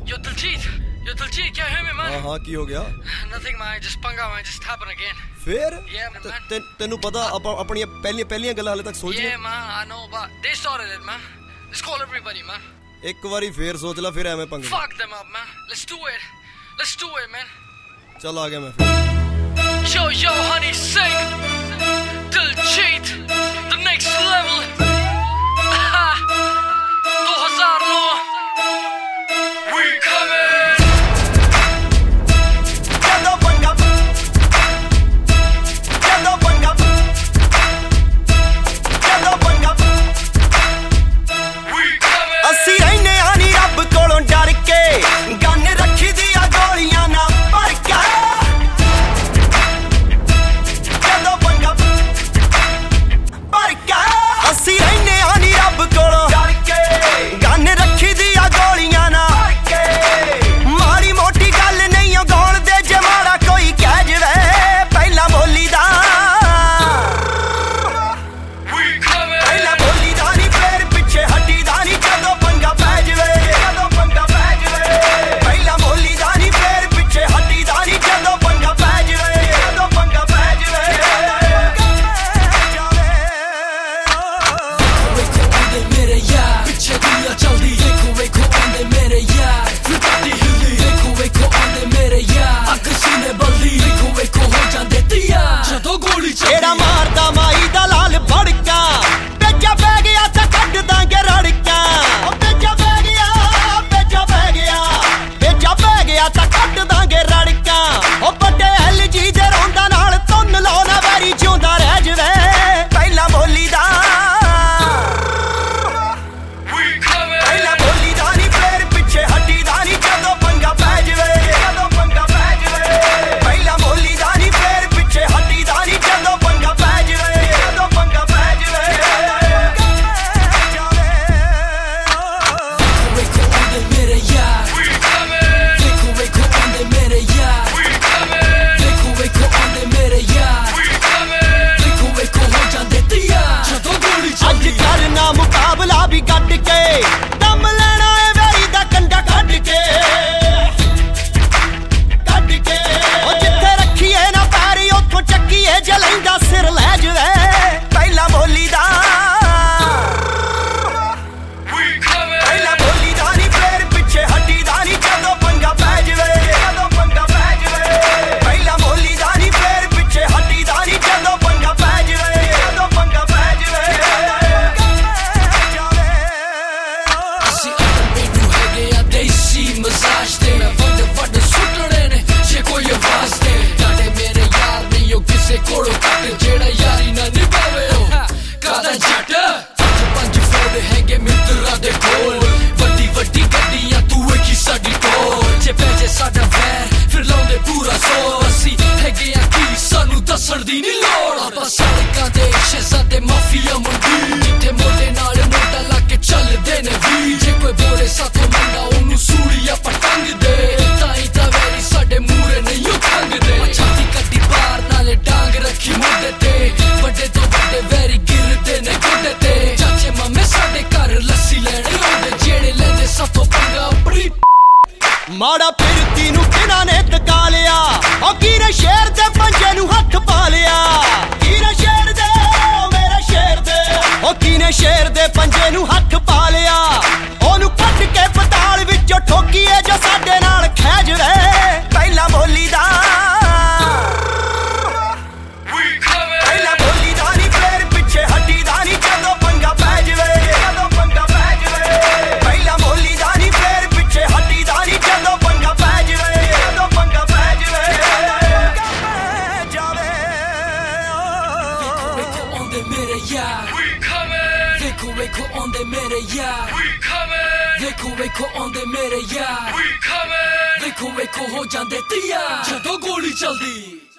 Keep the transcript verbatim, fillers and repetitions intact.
Yo, Diljit. Yo, Diljit, क्या है man? हाँ हाँ की हो गया? Nothing man, just पंगा man, just happen again. फिर? Yeah man. ते, तेनू पता अप अपनी पहली पहली गल्लां हाले तक सोच Yeah man, I know but they started it man. Let's call everybody man. एक बारी फिर सोच ला फिर ऐਵੇਂ पंगे. Fuck them up man. Let's do it. Let's do it man. चल आ गया मैं फिर. Yo yo honey sing. Diljit. The next level. two thousand nine. We coming. Get up and up. Get up and up. Get up and up. We coming. ਅਸੀਂ ਰਹਿਨੇ ਆ ਨੀ ਰੱਬ ਕੋਲੋਂ ਡਰ ਕੇ ਗੰਨ ਰੱਖੀ ਦੀਆਂ ਗੋਲੀਆਂ ਨਾ ਭਰ ਕੇ Get up and up. ਭਰ ਕੇ ਅਸੀਂ ਰਹਿਨੇ ਆ ਨੀ ਰੱਬ ਕੋਲੋਂ ਡਰ ਕੇ ਗੰਨ ਰੱਖੀ ਦੀਆਂ ਗੋਲੀਆਂ ਨਾ ਭਰ ਕੇ ਮਾੜੀ ਮੋਟੀ ਗੱਲ ਨਹੀਂ ਗਾਉਣ ਦੇ ਜੇ ਮਾੜਾ ਕੋਈ ਕਹਿ ਜਵੇ ਪਹਿਲਾਂ ਬੋਲੀ ਦਾ ਪਹਿਲਾਂ ਬੋਲੀ ਦਾ ਨੀ ਫੇਰ ਪਿੱਛੇ ਹੱਡੀ ਦਾ ਨੀ ਜਦੋਂ ਪੰਗਾ ਪੈ ਜਵੇ ਜਦੋਂ ਪੰਗਾ ਪੈ ਜਵੇ ਪਹਿਲਾਂ ਬੋਲੀ ਦਾ ਨੀ ਫੇਰ ਪਿੱਛੇ ਹੱਡੀ ਦਾ ਨੀ ਜਦੋਂ ਪੰਗਾ ਪੈ ਜਵੇ ਜਦੋਂ ਪੰਗਾ ਪੈ ਜਵੇ ਮੇਰੇ ਯਾਰ ਪਿੱਛੇ ਦੁਨੀਆ ਚੱਲਦੀ ਵੇਖੋ ਵੇਖੋ ਆਉਂਦੇ ਮੇਰੇ ਯਾਰ ਫੁੱਟੀ ਹਿੱਲੀ ਵੇਖੋ ਵੇਖੋ ਆਉਂਦੇ ਮੇਰੇ ਯਾਰ ਅੱਖ ਸੀਨੇ ਬਲਦੀ ਵੇਖੋ ਵੇਖੋ ਹੋ ਜਾਂਦੇ ਤਿਆਰ ਜਦੋਂ ਗੋਲੀ ਜਿਹੜਾ ਮਾਰਦਾ ਮਾਈ ਦਾ ਲਾਲ ਫੜਕਾ ਪੇਚਾ ਪੈ ਗਿਆ ਤਾਂ ਕੱਢ ਦਾਂਗੇ ਰੜਕਾ ਉਹ ਪੇਚਾ ਪੈ ਗਿਆ ਪੇਚਾ ਪੈ ਗਿਆ ਪੇਚਾ ਪੈ ਗਿਆ ਤਾਂ ਕੱਢ ਦਾਂਗੇ ਰੜਕਾ ਉਹ ਵੱਡੇ ਐਲ ਜੀ ਦੇ ਰੌਂਦਾ ਨਾਲ ਤੁੰਨ ਲਾਉਣਾ ਵਾਰੀ ਜਿਉਂਦਾ ਰਹਿ ਜਵੇ ਪਹਿਲਾਂ ਬੋਲੀ ਦਾ ਪਹਿਲਾਂ ਬੋਲੀ ਦਾ ਨੀ ਫੇਰ ਪਿੱਛੇ ਹੱਡੀ ਦਾ ਨੀ ਜਦੋਂ ਪੰਗਾ ਪੈ ਜਵੇ ਜਦੋਂ ਪੰਗਾ ਪੈ ਜਵੇ ਪਹਿਲਾਂ ਬੋਲੀ ਦਾ ਨੀ ਫੇਰ ਪਿੱਛੇ ਹੱਡੀ ਦਾ ਨੀ ਜਦੋਂ ਪੰਗਾ ਪੈ ਜਵੇ ਜਦੋਂ ਪੰਗਾ ਪੈ ਜਵੇ ਵੇਖੋ ਆਉਂਦੇ ਮੇਰੇ ਯਾਰ ਵੇਖੋ ਵੇਖੋ ਆਉਂਦੇ ਮੇਰੇ ਯਾਰ ਵੇਖੋ ਵੇਖੋ ਆਉਂਦੇ ਮੇਰੇ ਯਾਰ ਵੇਖੋ ਵੇਖੋ ਹੋ ਜਾਂਦੇ ਤਿਆਰ ਜਦੋਂ ਗੋਲੀ ਅੱਜ ਚੱਲਦੀ ਕਰਨਾ ਮੁਕਾਬਲਾ ਵੀ ਕੱਢ ਕੇ ਦਮ ਲੈਣਾ ਏ ਵੈਰੀ ਦਾ ਕੰਡਾ ਕੱਢ ਕੇ ਕੱਢ ਕੇ ਉਹ ਜਿੱਥੇ ਰੱਖੀਏ ਨਾ ਪੈਰੀ ਉੱਥੋਂ ਚੱਕੀਏ ਜੇ ਲੈਂਦਾ ਸਿਰ ਲੈ ਜਵੇ ਪਹਿਲਾਂ ਬੋਲੀ ਦਾ ਪਹਿਲਾਂ ਬੋਲੀ ਦਾ ਨੀ ਫੇਰ ਪਿੱਛੇ ਹੱਡੀ ਦਾ ਨੀ ਜਦੋਂ ਪੰਗਾ ਪੈ ਜਵੇ ਜਦੋਂ ਪੰਗਾ ਪੈ ਜਵੇ ਪਹਿਲਾਂ ਬੋਲੀ ਦਾ ਨੀ ਫੇਰ ਪਿੱਛੇ ਹੱਡੀ ਦਾ ਨੀ ਜਦੋਂ ਪੰਗਾ ਪੈ ਜਵੇ ਜਦੋਂ ਪੰਗਾ ਪੈ ਜਵੇ ਅਸੀਂ ਮੈਨੂੰ ਹੈਗੇ ਆ ਦੇਸੀ ਮਸਾਜ ਤੇ ਮੈਂ ਵੱਡ ਵੱਡ ਸੁੱਟਣੇ ਨੇ ਜੇ ਕੋਈ ਆਵਾਜ਼ ਤੇ ਤੁਹਾਡੇ ਮੇਰੇ ਯਾਰ ਨਹੀਂ ਉਹ ਕਿਸੇ ਕੋਲੋਂ ਕੱਟ ਜਿਹੜਾ ਯਾਰੀ ਨਾ ਨਿਭਾਵੇ ਉਹ ਕਾਦਾ ਜੱਟ ਪੰਜ ਪੰਜ ਫੋੜ ਹੈਗੇ ਮਿੱਤਰਾਂ ਦੇ ਕੋਲ ਵੱਡੀ ਵੱਡੀ ਗੱਡੀਆਂ ਤੂੰ ਵੇਖੀ ਸਾਡੀ ਟੋਲ ਜੇ ਪੈਜੇ ਸਾਡਾ ਵੈਰ ਫਿਰ ਲਾਉਂਦੇ ਪੂਰਾ ਜ਼ੋਰ ਅਸੀਂ ਹੈਗੇ ਆ ਕੀ ਸਾਨੂੰ ਦੱਸਣ ਦੀ ਨਹੀਂ ਲੋੜ ਆਪਾਂ ਸੜਕਾਂ ਦੇ ਸ਼ਹਿਜ਼ਾਦੇ ਮਾਫੀਆ ਮੰਡੀ ਜਿੱਥੇ ਮੋਢੇ ਨਾਲ ਮੋਢਾ ਲਾ ਕੇ ਚੱਲਦੇ ਨੇ ਵੀ ਜੇ ਕੋਈ ਬੋਲੇ ਸਾਥੋਂ ਮੰਗਾ ਉਹਨੂੰ ਸੂੜੀ ਆਪਾਂ ਟੰਗਦੇ ਤਾਂ ਹੀ ਤਾਂ ਵੈਰੀ ਸਾਡੇ ਮੂਹਰੇ ਨਹੀਂ ਉਹ ਖੰਗਦੇ ਛਾਤੀ ਕੱਢੀ ਬਾਹਰ ਨਾਲੇ ਡਾਂਗ ਰੱਖੀ ਮੁੱਢੇ ਤੇ ਵੱਡੇ ਤੋਂ ਵੱਡੇ ਵੈਰੀ ਗਿਰਦੇ ਨੇ ਗੋਡੇ ਤੇ ਚਾਚੇ ਮਾਮੇ ਸਾਡੇ ਘਰ ਲੱਸੀ ਲੈਣੇ ਆਉਂਦੇ ਜਿਹੜੇ ਲੈਂਦੇ ਸਾਥੋਂ ਪੰਗਾ ਆਪਣੀ ਮਾੜਾ ਫਿਰਤੀ ਨੂੰ ਕਿਹਨਾਂ ਨੇ ਟਕਾ ਲਿਆ ਉਹ ਕੀਰੇ ਸ਼ੇਰ ਦੇ ਪੰਜੇ ਨੂੰ ਹੱਥ ਪਾ ਲਿਆ ਕੀਰੇ ਸ਼ੇਰ ਦੇ ਉਹ ਮੇਰੇ ਸ਼ੇਰ ਦੇ ਉਹ ਕੀਨੇ ਸ਼ੇਰ ਦੇ ਪੰਜੇ ਨੂੰ ਹੱਥ ਪਾ ਲਿਆ ਉਹਨੂੰ ਕੱਢ ਕੇ ਪਤਾਲ ਵਿੱਚੋਂ ਠੋਕੀਏ ਜੋ ਸਾਡੇ ਨਾਲ ਖਹਿ ਜਵੇ ਪਹਿਲਾਂ ਬੋਲੀ ਦਾ ਪਹਿਲਾਂ ਬੋਲੀ ਦਾ ਨੀ ਫੇਰ ਪਿੱਛੇ ਹੱਡੀ ਦਾ ਨੀ ਜਦੋਂ ਪੰਗਾ ਪੈ ਜਵੇ ਜਦੋਂ ਪੰਗਾ ਪੈ ਜਵੇ ਪਹਿਲਾਂ ਬੋਲੀ ਦਾ ਨੀ ਫੇਰ ਪਿੱਛੇ ਹੱਡੀ ਦਾ ਨੀ ਜਦੋਂ ਪੰਗਾ ਪੈ ਜਵੇ ਜਦੋਂ ਪੰਗਾ ਪੈ ਜਵੇ ਜਾਵੇ ਵੇਖੋ ਆਉਂਦੇ ਮੇਰੇ ਯਾਰ ਵੇਖੋ ਵੇਖੋ ਆਉਂਦੇ ਮੇਰੇ ਯਾਰ ਵੇਖੋ ਵੇਖੋ ਆਉਂਦੇ ਮੇਰੇ ਯਾਰ ਵੇਖੋ ਵੇਖੋ ਹੋ ਜਾਂਦੇ ਤਿਆਰ ਜਦੋਂ ਗੋਲੀ ਚੱਲਦੀ